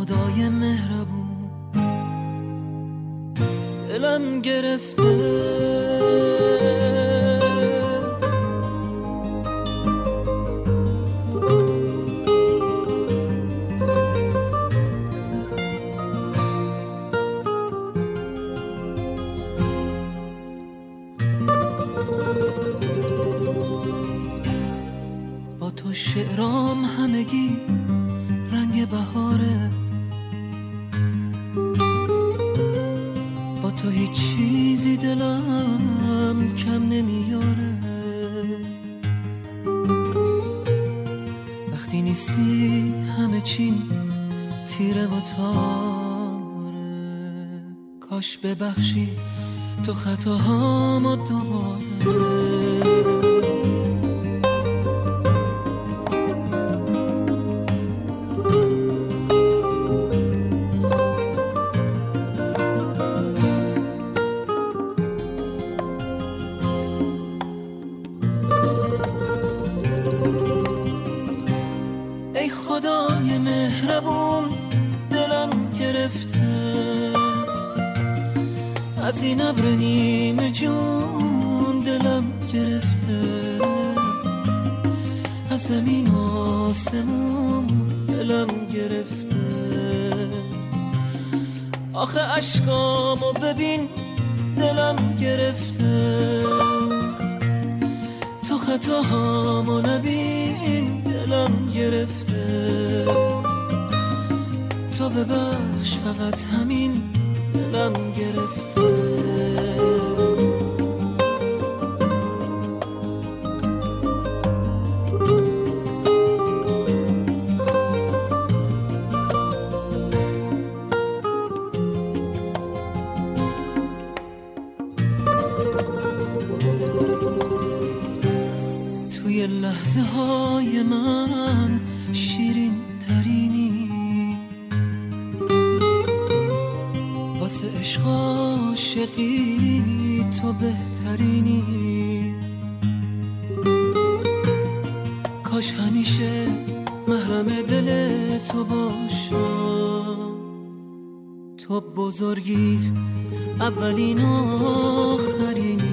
خدای مهربون دلم گرفته، با تو شعرام همگی رنگ بهاره، با تو هیچ چیزی دلم کم نمیاره. وقتی نیستی همه چیم تیره و تاره، کاش ببخشی تو خطاهامو دوباره. ای خدای مهربون دلم گرفته، از این ابر نیمه جون دلم گرفته، از زمین آسمون دلم گرفته. آخه اشکامو ببین دلم گرفته، تو خطاهامو نبین دلم گرفته. تو ببخش فقط همین دلم گرفته. توی لحظه های من شیرین ترینی، واسه عشق عاشقی تو بهترینی. کاش همیشه محرم دل تو باشم، تو بزرگی اولین و آخرینی.